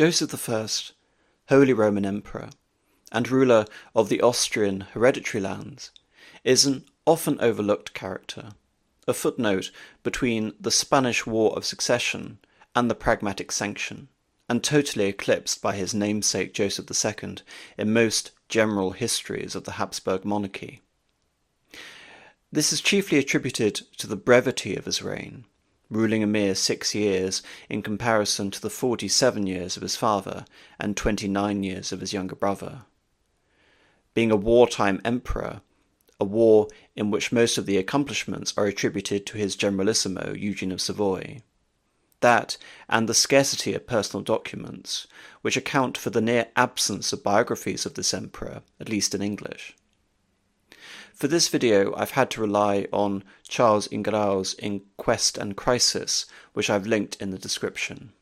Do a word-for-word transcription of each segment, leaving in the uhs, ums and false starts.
Joseph the First, Holy Roman Emperor, and ruler of the Austrian hereditary lands, is an often overlooked character, a footnote between the Spanish War of Succession and the Pragmatic Sanction, and totally eclipsed by his namesake Joseph the Second in most general histories of the Habsburg monarchy. This is chiefly attributed to the brevity of his reign, ruling a mere six years in comparison to the forty-seven years of his father and twenty-nine years of his younger brother. Being a wartime emperor, a war in which most of the accomplishments are attributed to his generalissimo, Eugene of Savoy. That, and the scarcity of personal documents, which account for the near absence of biographies of this emperor, at least in English. For this video, I've had to rely on Charles Ingrao's In Quest and Crisis, which I've linked in the description.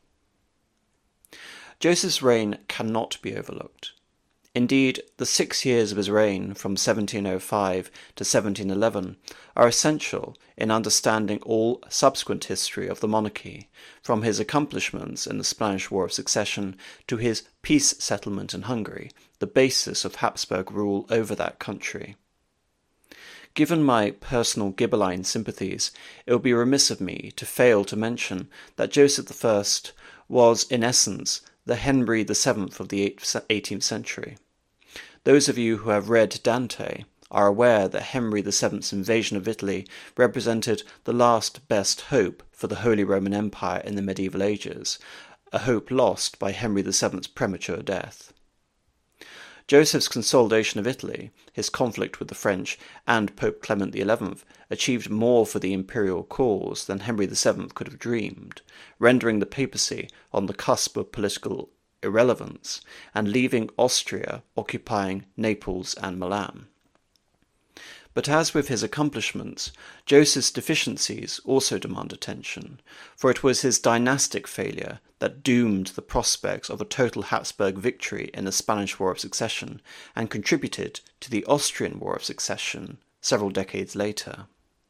Joseph's reign cannot be overlooked. Indeed, the six years of his reign, from seventeen oh five to seventeen eleven, are essential in understanding all subsequent history of the monarchy, from his accomplishments in the Spanish War of Succession to his peace settlement in Hungary, the basis of Habsburg rule over that country. Given my personal Ghibelline sympathies, it would be remiss of me to fail to mention that Joseph the First was, in essence, the Henry the Seventh of the eighteenth century. Those of you who have read Dante are aware that Henry the Seventh's invasion of Italy represented the last best hope for the Holy Roman Empire in the medieval ages, a hope lost by Henry the Seventh's premature death. Joseph's consolidation of Italy, his conflict with the French, and Pope Clement the Eleventh achieved more for the imperial cause than Henry the Seventh could have dreamed, rendering the papacy on the cusp of political irrelevance and leaving Austria occupying Naples and Milan. But as with his accomplishments, Joseph's deficiencies also demand attention, for it was his dynastic failure that doomed the prospects of a total Habsburg victory in the Spanish War of Succession and contributed to the Austrian War of Succession several decades later.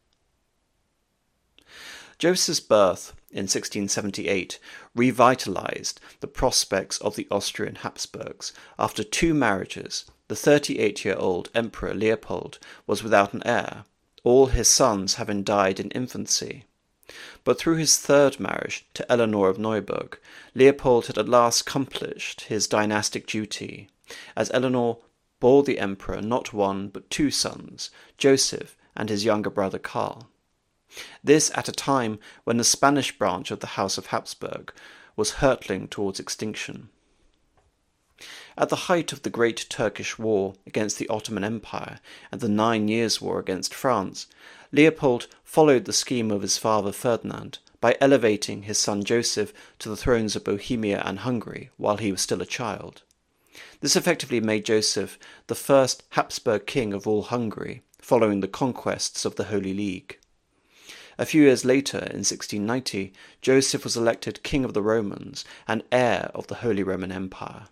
Joseph's birth in sixteen seventy-eight revitalized the prospects of the Austrian Habsburgs. After two marriages, the thirty-eight-year-old Emperor Leopold was without an heir, all his sons having died in infancy. But through his third marriage to Eleanor of Neuburg, Leopold had at last accomplished his dynastic duty, as Eleanor bore the emperor not one but two sons, Joseph and his younger brother Karl. This at a time when the Spanish branch of the House of Habsburg was hurtling towards extinction. At the height of the Great Turkish War against the Ottoman Empire and the Nine Years' War against France, Leopold followed the scheme of his father Ferdinand by elevating his son Joseph to the thrones of Bohemia and Hungary while he was still a child. This effectively made Joseph the first Habsburg king of all Hungary, following the conquests of the Holy League. A few years later, in sixteen ninety, Joseph was elected King of the Romans and heir of the Holy Roman Empire.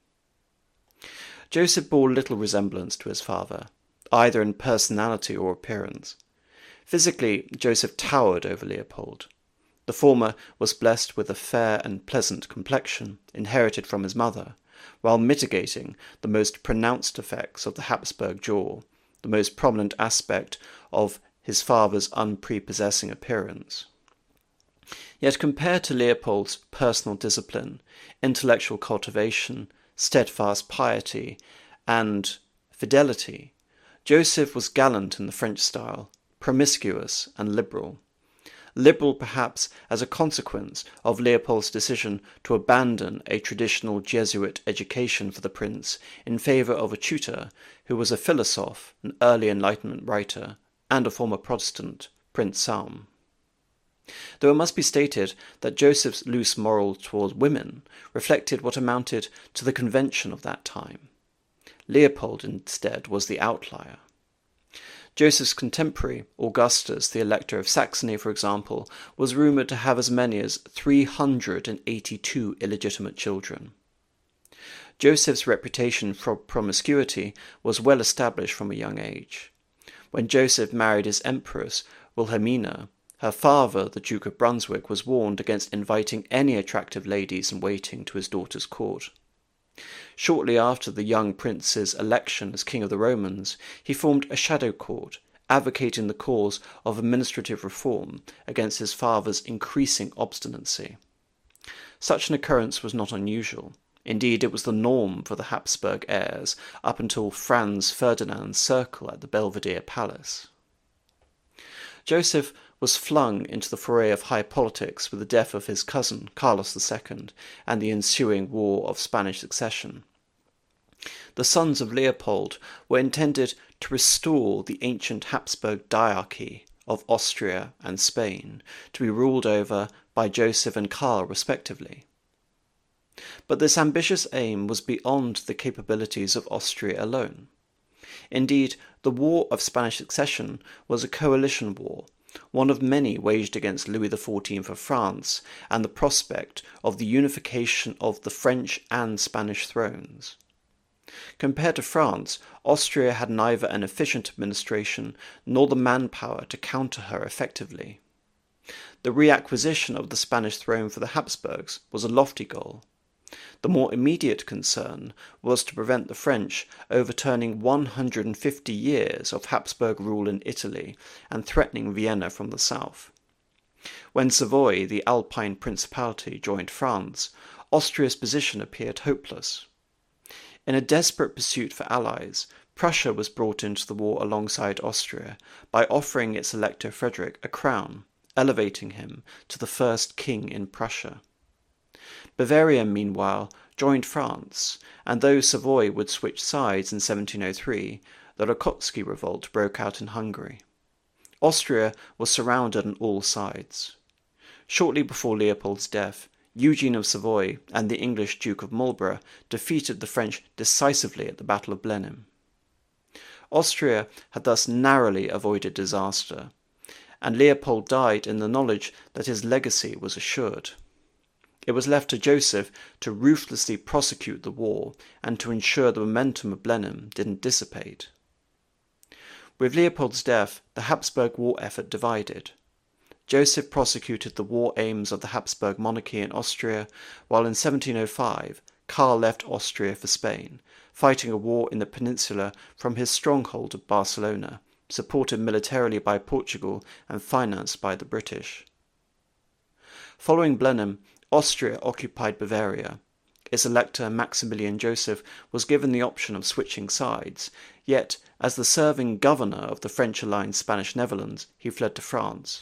Joseph bore little resemblance to his father, either in personality or appearance. Physically, Joseph towered over Leopold. The former was blessed with a fair and pleasant complexion, inherited from his mother, while mitigating the most pronounced effects of the Habsburg jaw, the most prominent aspect of his father's unprepossessing appearance. Yet compared to Leopold's personal discipline, intellectual cultivation, steadfast piety, and fidelity, Joseph was gallant in the French style, promiscuous and liberal. Liberal perhaps as a consequence of Leopold's decision to abandon a traditional Jesuit education for the prince in favour of a tutor who was a philosophe, an early Enlightenment writer, and a former Protestant, Prince Salm. Though it must be stated that Joseph's loose morals towards women reflected what amounted to the convention of that time. Leopold, instead, was the outlier. Joseph's contemporary, Augustus, the Elector of Saxony, for example, was rumoured to have as many as three hundred eighty-two illegitimate children. Joseph's reputation for promiscuity was well established from a young age. When Joseph married his empress, Wilhelmina, Her father, the Duke of Brunswick, was warned against inviting any attractive ladies in waiting to his daughter's court. Shortly after the young prince's election as King of the Romans, he formed a shadow court, advocating the cause of administrative reform against his father's increasing obstinacy. Such an occurrence was not unusual. Indeed, it was the norm for the Habsburg heirs up until Franz Ferdinand's circle at the Belvedere Palace. Joseph was flung into the foray of high politics with the death of his cousin, Carlos the Second, and the ensuing War of Spanish Succession. The sons of Leopold were intended to restore the ancient Habsburg diarchy of Austria and Spain, to be ruled over by Joseph and Karl respectively. But this ambitious aim was beyond the capabilities of Austria alone. Indeed, the War of Spanish Succession was a coalition war, one of many waged against Louis the Fourteenth of France and the prospect of the unification of the French and Spanish thrones. Compared to France, Austria had neither an efficient administration nor the manpower to counter her effectively. The reacquisition of the Spanish throne for the Habsburgs was a lofty goal. The more immediate concern was to prevent the French overturning one hundred fifty years of Habsburg rule in Italy and threatening Vienna from the south. When Savoy, the Alpine Principality, joined France, Austria's position appeared hopeless. In a desperate pursuit for allies, Prussia was brought into the war alongside Austria by offering its Elector Frederick a crown, elevating him to the first king in Prussia. Bavaria, meanwhile, joined France, and though Savoy would switch sides in seventeen oh three, the Rákóczi revolt broke out in Hungary. Austria was surrounded on all sides. Shortly before Leopold's death, Eugene of Savoy and the English Duke of Marlborough defeated the French decisively at the Battle of Blenheim. Austria had thus narrowly avoided disaster, and Leopold died in the knowledge that his legacy was assured. It was left to Joseph to ruthlessly prosecute the war and to ensure the momentum of Blenheim didn't dissipate. With Leopold's death, the Habsburg war effort divided. Joseph prosecuted the war aims of the Habsburg monarchy in Austria, while in seventeen oh five Karl left Austria for Spain, fighting a war in the peninsula from his stronghold of Barcelona, supported militarily by Portugal and financed by the British. Following Blenheim, Austria occupied Bavaria. Its elector Maximilian Joseph was given the option of switching sides, yet as the serving governor of the French-aligned Spanish Netherlands, he fled to France.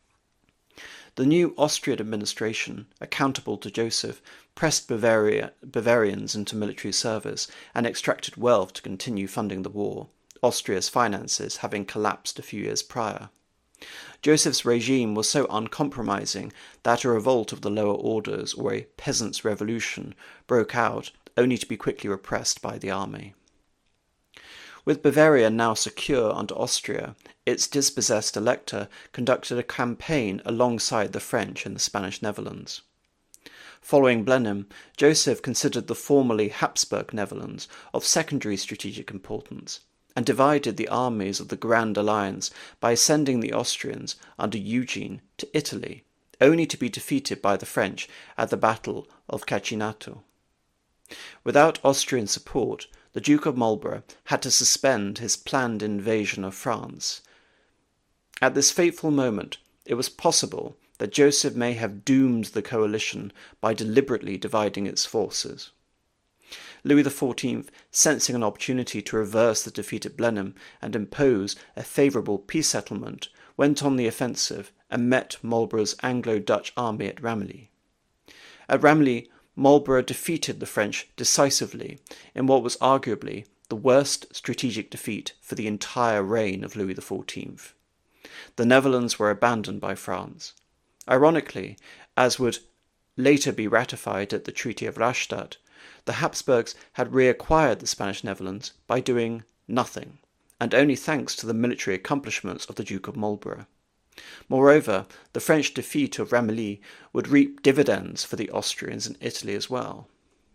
The new Austrian administration, accountable to Joseph, pressed Bavaria, Bavarians into military service and extracted wealth to continue funding the war, Austria's finances having collapsed a few years prior. Joseph's regime was so uncompromising that a revolt of the lower orders, or a peasants' revolution, broke out, only to be quickly repressed by the army. With Bavaria now secure under Austria, its dispossessed elector conducted a campaign alongside the French in the Spanish Netherlands. Following Blenheim, Joseph considered the formerly Habsburg Netherlands of secondary strategic importance, and divided the armies of the Grand Alliance by sending the Austrians under Eugene to Italy, only to be defeated by the French at the Battle of Cacinato. Without Austrian support, the Duke of Marlborough had to suspend his planned invasion of France. At this fateful moment, it was possible that Joseph may have doomed the coalition by deliberately dividing its forces. Louis the Fourteenth, sensing an opportunity to reverse the defeat at Blenheim and impose a favourable peace settlement, went on the offensive and met Marlborough's Anglo-Dutch army at Ramillies. At Ramillies, Marlborough defeated the French decisively in what was arguably the worst strategic defeat for the entire reign of Louis the Fourteenth. The Netherlands were abandoned by France. Ironically, as would later be ratified at the Treaty of Rastatt, the Habsburgs had reacquired the Spanish Netherlands by doing nothing, and only thanks to the military accomplishments of the Duke of Marlborough. Moreover, the French defeat of Ramillies would reap dividends for the Austrians in Italy as well.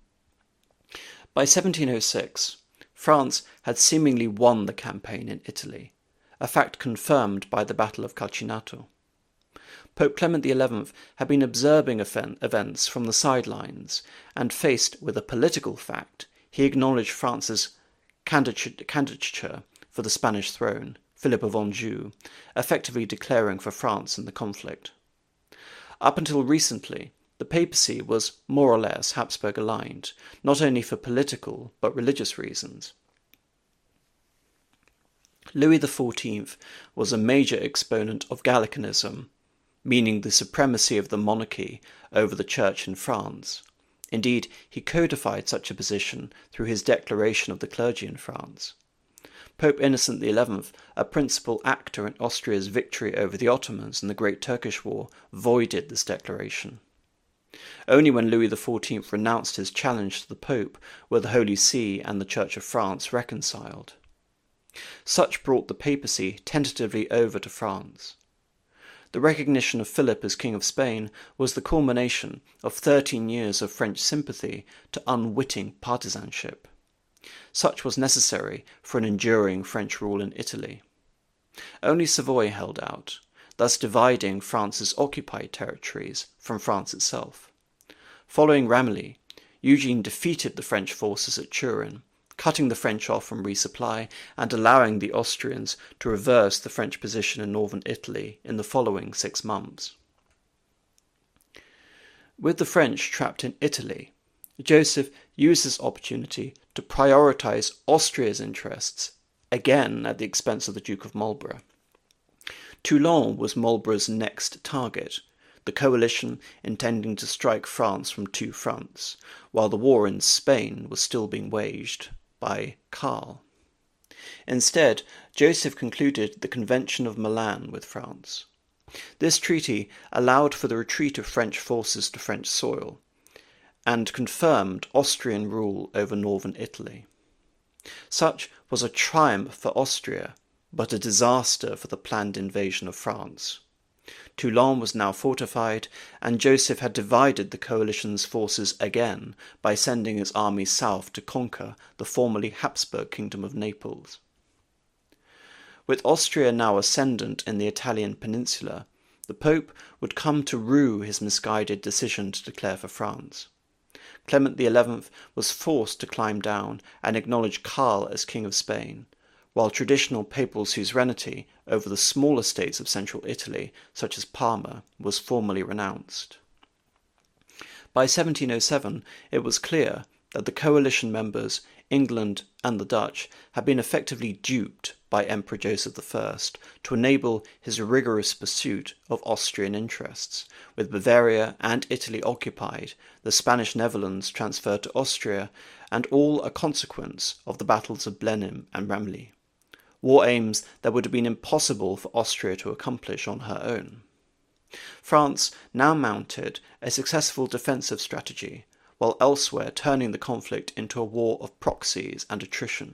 By seventeen oh six, France had seemingly won the campaign in Italy, a fact confirmed by the Battle of Calcinato. Pope Clement the eleventh had been observing events from the sidelines, and faced with a political fact, he acknowledged France's candidature for the Spanish throne, Philip of Anjou, effectively declaring for France in the conflict. Up until recently, the papacy was more or less Habsburg aligned, not only for political but religious reasons. Louis the fourteenth was a major exponent of Gallicanism, meaning the supremacy of the monarchy over the church in France. Indeed, he codified such a position through his declaration of the clergy in France. Pope Innocent the eleventh, a principal actor in Austria's victory over the Ottomans in the Great Turkish War, voided this declaration. Only when Louis the fourteenth renounced his challenge to the Pope were the Holy See and the Church of France reconciled. Such brought the papacy tentatively over to France. The recognition of Philip as King of Spain was the culmination of thirteen years of French sympathy to unwitting partisanship. Such was necessary for an enduring French rule in Italy. Only Savoy held out, thus dividing France's occupied territories from France itself. Following Ramillies, Eugene defeated the French forces at Turin, cutting the French off from resupply and allowing the Austrians to reverse the French position in northern Italy in the following six months. With the French trapped in Italy, Joseph used this opportunity to prioritise Austria's interests, again at the expense of the Duke of Marlborough. Toulon was Marlborough's next target, the coalition intending to strike France from two fronts, while the war in Spain was still being waged by Karl. Instead, Joseph concluded the Convention of Milan with France. This treaty allowed for the retreat of French forces to French soil, and confirmed Austrian rule over northern Italy. Such was a triumph for Austria, but a disaster for the planned invasion of France. Toulon was now fortified, and Joseph had divided the coalition's forces again by sending his army south to conquer the formerly Habsburg Kingdom of Naples. With Austria now ascendant in the Italian peninsula, the Pope would come to rue his misguided decision to declare for France. Clement the eleventh was forced to climb down and acknowledge Karl as King of Spain, while traditional papal suzerainty over the smaller states of central Italy, such as Parma, was formally renounced. By seventeen oh seven, it was clear that the coalition members, England and the Dutch, had been effectively duped by Emperor Joseph the First to enable his rigorous pursuit of Austrian interests, with Bavaria and Italy occupied, the Spanish Netherlands transferred to Austria, and all a consequence of the battles of Blenheim and Ramillies. War aims that would have been impossible for Austria to accomplish on her own. France now mounted a successful defensive strategy, while elsewhere turning the conflict into a war of proxies and attrition.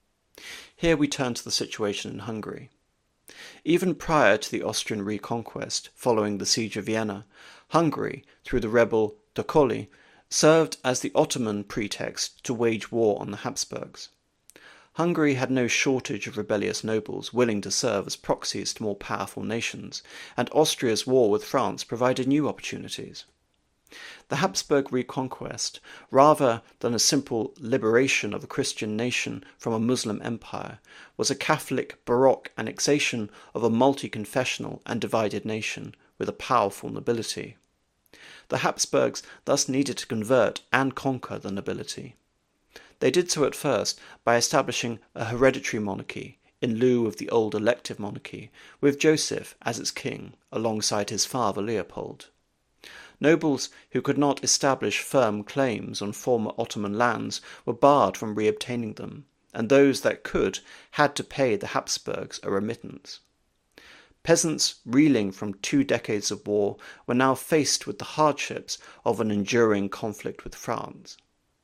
Here we turn to the situation in Hungary. Even prior to the Austrian reconquest following the siege of Vienna, Hungary, through the rebel Tokoli, served as the Ottoman pretext to wage war on the Habsburgs. Hungary had no shortage of rebellious nobles willing to serve as proxies to more powerful nations, and Austria's war with France provided new opportunities. The Habsburg reconquest, rather than a simple liberation of a Christian nation from a Muslim empire, was a Catholic Baroque annexation of a multi-confessional and divided nation with a powerful nobility. The Habsburgs thus needed to convert and conquer the nobility. They did so at first by establishing a hereditary monarchy in lieu of the old elective monarchy, with Joseph as its king alongside his father Leopold. Nobles who could not establish firm claims on former Ottoman lands were barred from reobtaining them, and those that could had to pay the Habsburgs a remittance. Peasants reeling from two decades of war were now faced with the hardships of an enduring conflict with France.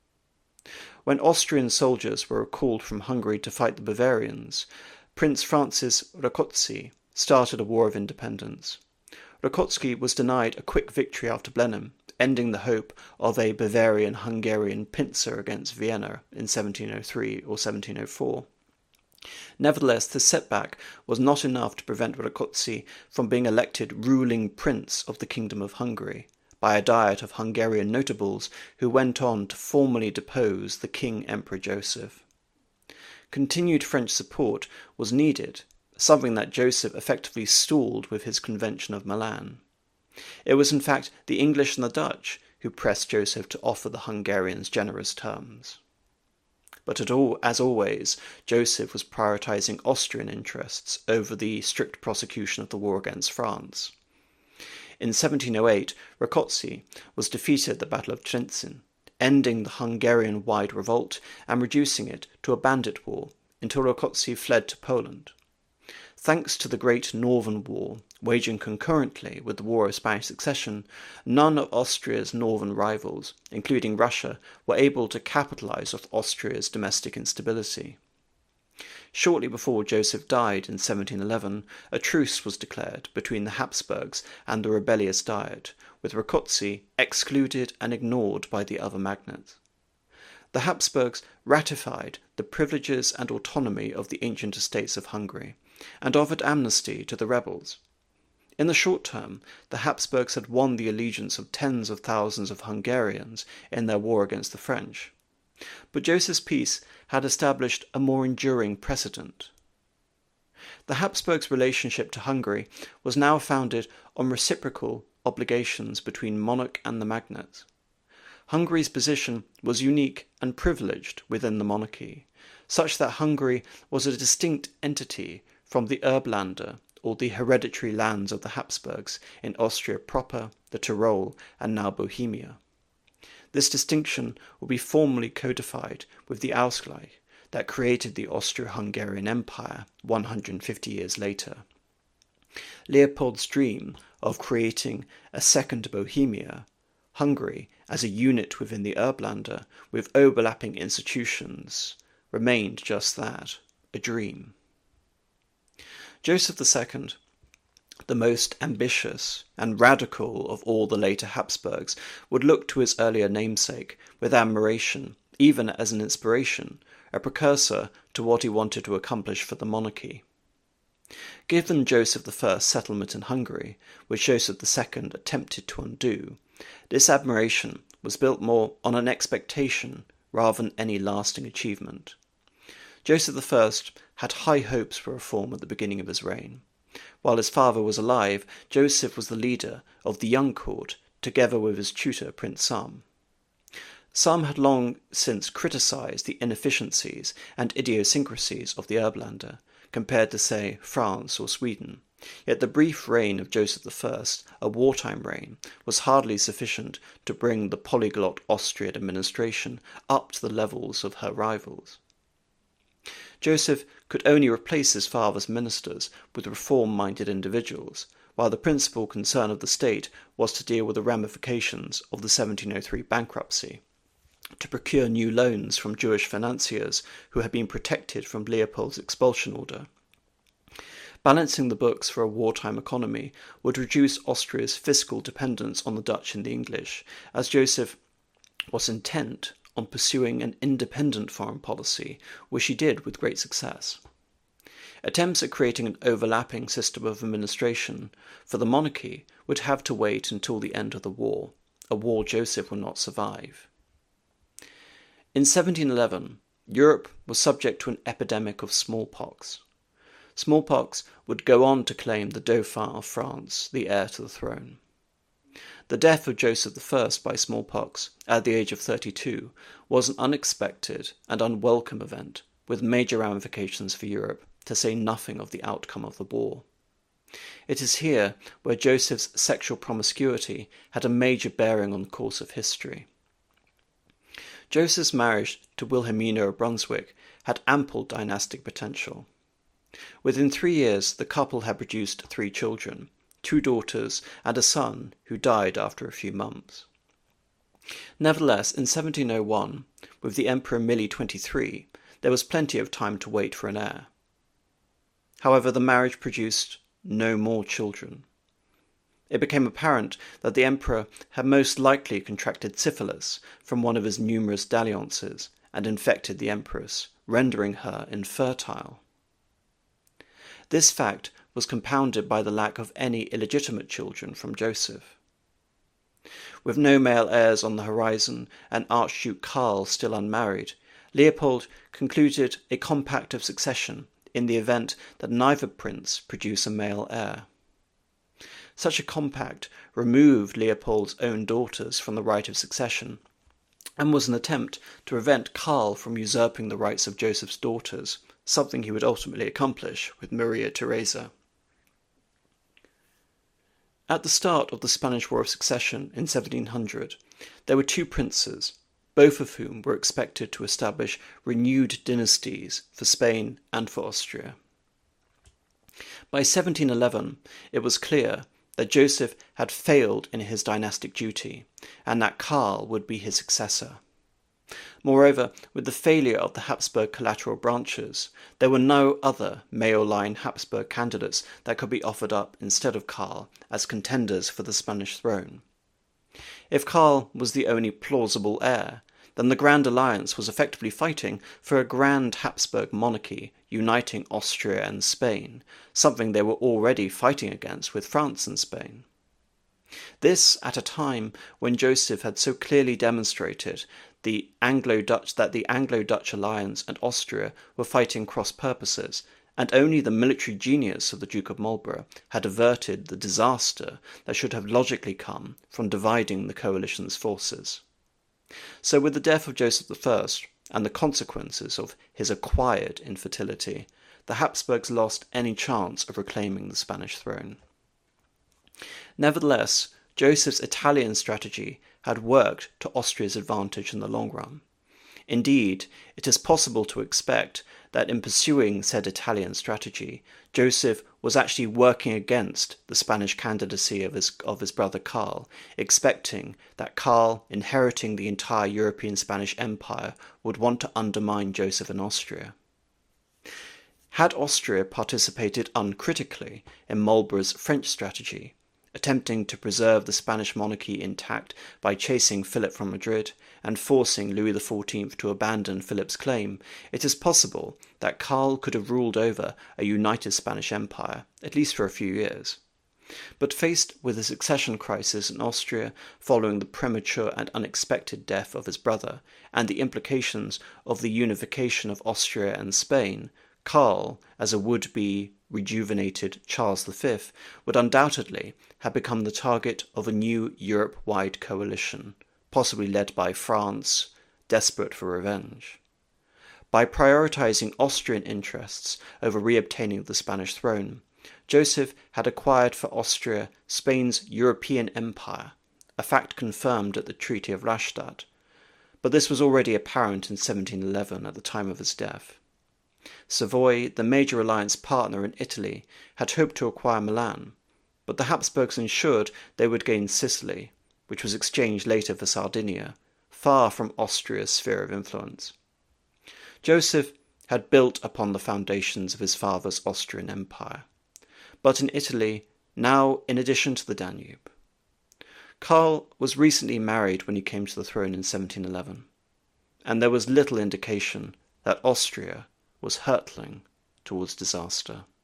When Austrian soldiers were recalled from Hungary to fight the Bavarians, Prince Francis Rákóczi started a war of independence. Rákóczi was denied a quick victory after Blenheim, ending the hope of a Bavarian-Hungarian pincer against Vienna in seventeen oh three or seventeen oh four. Nevertheless, this setback was not enough to prevent Rákóczi from being elected ruling prince of the Kingdom of Hungary by a diet of Hungarian notables who went on to formally depose the King Emperor Joseph. Continued French support was needed, something that Joseph effectively stalled with his Convention of Milan. It was in fact the English and the Dutch who pressed Joseph to offer the Hungarians generous terms. But at all, as always, Joseph was prioritizing Austrian interests over the strict prosecution of the war against France. In seventeen oh eight, Rákóczi was defeated at the Battle of Trenčín, ending the Hungarian-wide revolt and reducing it to a bandit war until Rákóczi fled to Poland. Thanks to the Great Northern War, waging concurrently with the War of Spanish Succession, none of Austria's northern rivals, including Russia, were able to capitalize off Austria's domestic instability. Shortly before Joseph died in seventeen eleven, a truce was declared between the Habsburgs and the rebellious Diet, with Rákóczi excluded and ignored by the other magnates. The Habsburgs ratified the privileges and autonomy of the ancient estates of Hungary, and offered amnesty to the rebels. In the short term, the Habsburgs had won the allegiance of tens of thousands of Hungarians in their war against the French. But Joseph's peace had established a more enduring precedent. The Habsburgs' relationship to Hungary was now founded on reciprocal obligations between monarch and the magnates. Hungary's position was unique and privileged within the monarchy, such that Hungary was a distinct entity from the Erbländer, or the hereditary lands of the Habsburgs in Austria proper, the Tyrol, and now Bohemia. This distinction will be formally codified with the Ausgleich that created the Austro-Hungarian Empire one hundred fifty years later. Leopold's dream of creating a second Bohemia, Hungary as a unit within the Erbländer with overlapping institutions, remained just that, a dream. Joseph the Second, the most ambitious and radical of all the later Habsburgs, would look to his earlier namesake with admiration, even as an inspiration, a precursor to what he wanted to accomplish for the monarchy. Given Joseph the First's settlement in Hungary, which Joseph the Second attempted to undo, this admiration was built more on an expectation rather than any lasting achievement. Joseph the First had high hopes for reform at the beginning of his reign. While his father was alive, Joseph was the leader of the young court, together with his tutor, Prince Sam. Some had long since criticised the inefficiencies and idiosyncrasies of the Erbländer, compared to, say, France or Sweden, yet the brief reign of Joseph the First, a wartime reign, was hardly sufficient to bring the polyglot Austrian administration up to the levels of her rivals. Joseph could only replace his father's ministers with reform-minded individuals, while the principal concern of the state was to deal with the ramifications of the seventeen oh three bankruptcy, to procure new loans from Jewish financiers who had been protected from Leopold's expulsion order. Balancing the books for a wartime economy would reduce Austria's fiscal dependence on the Dutch and the English, as Joseph was intent on pursuing an independent foreign policy, which he did with great success. Attempts at creating an overlapping system of administration for the monarchy would have to wait until the end of the war, a war Joseph would not survive. In seventeen eleven, Europe was subject to an epidemic of smallpox. Smallpox would go on to claim the Dauphin of France, the heir to the throne. The death of Joseph the First by smallpox, at the age of thirty-two, was an unexpected and unwelcome event, with major ramifications for Europe, to say nothing of the outcome of the war. It is here where Joseph's sexual promiscuity had a major bearing on the course of history. Joseph's marriage to Wilhelmina of Brunswick had ample dynastic potential. Within three years, the couple had produced three children, two daughters and a son who died after a few months. Nevertheless, in seventeen oh one, with the Emperor Mili the twenty-third, there was plenty of time to wait for an heir. However, the marriage produced no more children. It became apparent that the emperor had most likely contracted syphilis from one of his numerous dalliances and infected the empress, rendering her infertile. This fact was compounded by the lack of any illegitimate children from Joseph. With no male heirs on the horizon and Archduke Karl still unmarried, Leopold concluded a compact of succession in the event that neither prince produce a male heir. Such a compact removed Leopold's own daughters from the right of succession, and was an attempt to prevent Karl from usurping the rights of Joseph's daughters, something he would ultimately accomplish with Maria Theresa. At the start of the Spanish War of Succession in seventeen hundred, there were two princes, both of whom were expected to establish renewed dynasties for Spain and for Austria. By seventeen eleven, it was clear that Joseph had failed in his dynastic duty, and that Karl would be his successor. Moreover, with the failure of the Habsburg collateral branches, there were no other male-line Habsburg candidates that could be offered up instead of Karl as contenders for the Spanish throne. If Karl was the only plausible heir, then the Grand Alliance was effectively fighting for a grand Habsburg monarchy uniting Austria and Spain, something they were already fighting against with France and Spain. This at a time when Joseph had so clearly demonstrated the Anglo-Dutch that the Anglo-Dutch alliance and Austria were fighting cross purposes, and only the military genius of the Duke of Marlborough had averted the disaster that should have logically come from dividing the coalition's forces. So with the death of Joseph the First and the consequences of his acquired infertility, the Habsburgs lost any chance of reclaiming the Spanish throne. Nevertheless, Joseph's Italian strategy had worked to Austria's advantage in the long run. Indeed, it is possible to expect that in pursuing said Italian strategy, Joseph was actually working against the Spanish candidacy of his, of his brother Karl, expecting that Karl, inheriting the entire European Spanish Empire, would want to undermine Joseph in Austria. Had Austria participated uncritically in Marlborough's French strategy, attempting to preserve the Spanish monarchy intact by chasing Philip from Madrid and forcing Louis the fourteenth to abandon Philip's claim, it is possible that Karl could have ruled over a united Spanish Empire, at least for a few years. But faced with a succession crisis in Austria following the premature and unexpected death of his brother, and the implications of the unification of Austria and Spain, Karl, as a would-be rejuvenated Charles the Fifth, would undoubtedly have become the target of a new Europe-wide coalition, possibly led by France, desperate for revenge. By prioritizing Austrian interests over reobtaining the Spanish throne, Joseph had acquired for Austria Spain's European empire, a fact confirmed at the Treaty of Rastatt, but this was already apparent in seventeen eleven at the time of his death. Savoy, the major alliance partner in Italy, had hoped to acquire Milan, but the Habsburgs ensured they would gain Sicily, which was exchanged later for Sardinia, far from Austria's sphere of influence. Joseph had built upon the foundations of his father's Austrian Empire, but in Italy, now in addition to the Danube. Karl was recently married when he came to the throne in seventeen eleven, and there was little indication that Austria was hurtling towards disaster.